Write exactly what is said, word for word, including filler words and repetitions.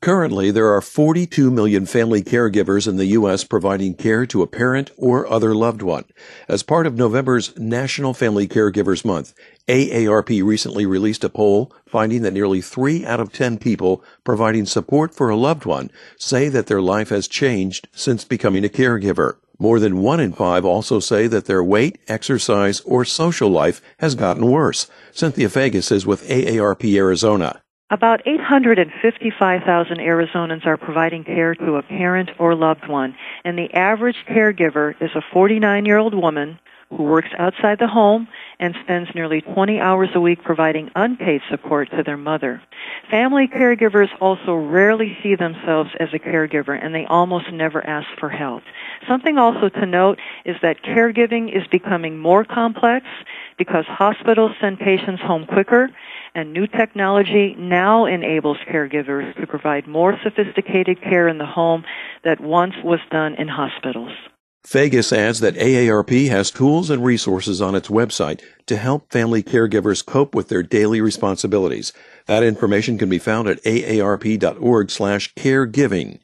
Currently, there are forty-two million family caregivers in the U S providing care to a parent or other loved one. As part of November's National Family Caregivers Month, A A R P recently released a poll finding that nearly three out of ten people providing support for a loved one say that their life has changed since becoming a caregiver. More than one in five also say that their weight, exercise, or social life has gotten worse. Cynthia Fagus is with A A R P Arizona. About eight hundred fifty-five thousand Arizonans are providing care to a parent or loved one, and the average caregiver is a forty-nine-year-old woman who works outside the home and spends nearly twenty hours a week providing unpaid support to their mother. Family caregivers also rarely see themselves as a caregiver, and they almost never ask for help. Something also to note is that caregiving is becoming more complex because hospitals send patients home quicker, and new technology now enables caregivers to provide more sophisticated care in the home that once was done in hospitals. Fagus adds that A A R P has tools and resources on its website to help family caregivers cope with their daily responsibilities. That information can be found at A A R P dot org slash caregiving.